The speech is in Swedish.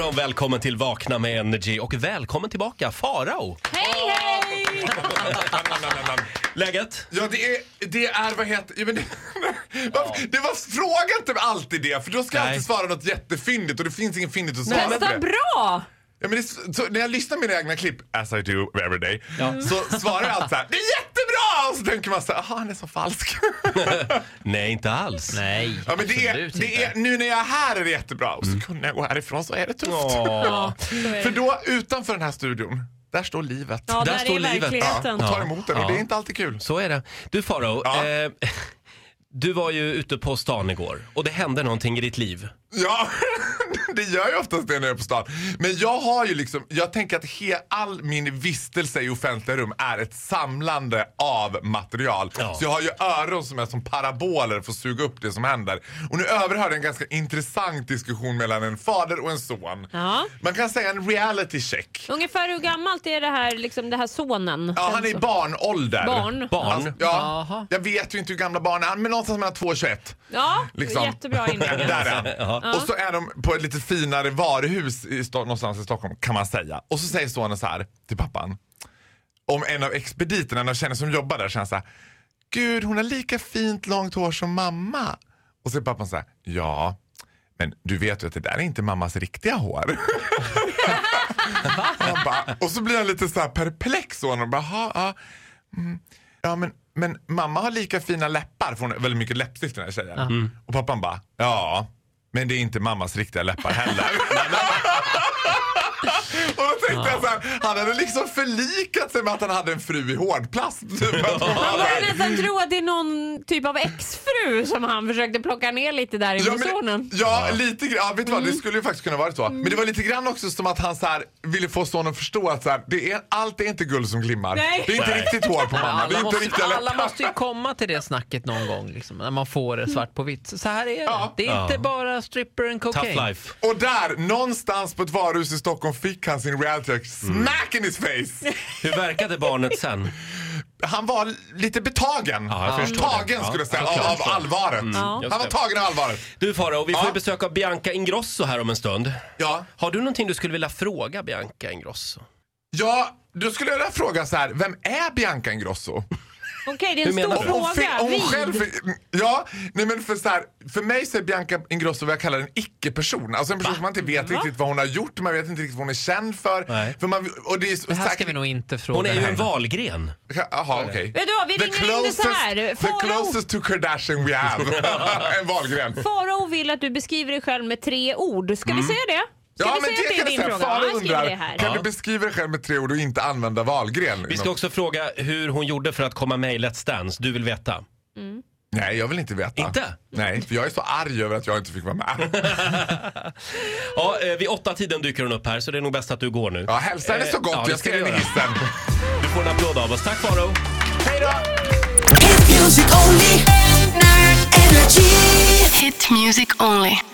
morgon, välkommen till Vakna med Energy och välkommen tillbaka Farao. Hej, hej! Läget? Ja, det är vad heter... Ja, men det var fråga inte alltid det, för då ska jag alltid svara något jättefyndigt och det finns ingen fyndigt att svara på det. Nästan bra! Ja, men så när jag lyssnar på mina egna klipp, as I do every day, så svarar jag alltid så här: det är jättebra! Och så tänker man så här, han är så falsk. Nej, inte alls. Nej, ja, men det är, nu när jag är här är det jättebra. Och så kunde jag gå härifrån så är det tufft. Ja, för då, utanför den här studion, där står livet. Ja, där står livet. Ja, och tar emot den och det är inte alltid kul. Så är det. Du Farao, du var ju ute på stan igår och det hände någonting i ditt liv. Ja, det gör ju oftast det när jag är på stan. Men jag har ju liksom, jag tänker att all min vistelse i offentliga rum är ett samlande av material. Ja. Så jag har ju öron som är som paraboler för att suga upp det som händer. Och nu överhörde en ganska intressant diskussion mellan en fader och en son. Ja. Man kan säga en reality check. Ungefär hur gammalt är det här, liksom det här sonen? Ja, han är i barnålder. Barn? Barn? Ja, jag vet ju inte hur gamla barn är, men någonstans mellan 2 och 21. Ja, Liksom. jättebra inlägg. Där är han. Och så är de på ett lite finare varuhus någonstans i Stockholm, kan man säga. Och så säger sonen så här till pappan, om en av expediterna, en av tjejerna som jobbar där, känner så här: gud, hon har lika fint långt hår som mamma. Och så säger pappan så här: ja, men du vet ju att det där är inte mammas riktiga hår. Han bara, och så blir han lite så här perplex och han bara, ja, men mamma har lika fina läppar, för hon har väldigt mycket läppstift, den här tjejen. Och pappan bara, ja, men det är inte mammas riktiga läppar heller. Och då tänkte jag så här, han hade liksom förlikat sig med att han hade en fru i hårdplast. Man kan nästan tro att det är någon typ av exfru som han försökte plocka ner lite där i sonen. Ja, lite grann. Ja, vet du vad, det skulle ju faktiskt kunna vara så. Men det var lite grann också som att han så här ville få sonen att förstå att så här, allt är inte guld som glimmar. Nej. Det är inte riktigt hår på mamma. Det är inte riktigt alla måste ju komma till det snacket någon gång liksom, när man får det svart på vitt. Så här är det. Ja. Det är inte bara stripper and cocaine. Tough life. Och där, någonstans på ett varuhus i Stockholm, fick han sin reality smack in his face. Hur verkade barnet sen? Han var lite betagen. Ja, jag förstår tagen det. skulle jag säga, såklart. av allvaret. Just Han var det. tagen av allvaret. Du Farao, vi får Ja. ju besök av Bianca Ingrosso här om en stund. Ja. Har du någonting du skulle vilja fråga Bianca Ingrosso? Ja, då skulle jag vilja fråga så här: vem är Bianca Ingrosso? Okej, det är en Hur menar stor du? fråga. Hon själv, för mig så är Bianca Ingrosso vad jag kallar en icke-person. Alltså en person som man inte vet riktigt vad hon har gjort, man vet inte riktigt vad hon är känd för. Nej. För man, och det, är Det här ska vi nog inte fråga. Hon är ju en valgren. Jaha, okej. Vet du vad, vi ringer in det så här. The closest to Kardashian we have. En valgren. Farao vill att du beskriver dig själv med 3 ord. Ska vi säga det? Ska Ja, vi men säga det kan att jag det är din säga. fråga? Farao Jag skriver det undrar, här. kan du beskriva dig själv med 3 ord och inte använda valgren? Vi ska också fråga hur hon gjorde för att komma med i Let's Dance. Du vill veta? Nej, jag vill inte veta. Inte? Nej, för jag är så arg över att jag inte fick vara med. Ja, vid 8-tiden dyker hon upp här, så det är nog bäst att du går nu. Ja, hälsa henne så gott. Ja, det Jag ska ska vi in i göra. hissen. Du får en applåd av oss. Tack Farao. Hej då! Hit music only. Energy. Hit music only.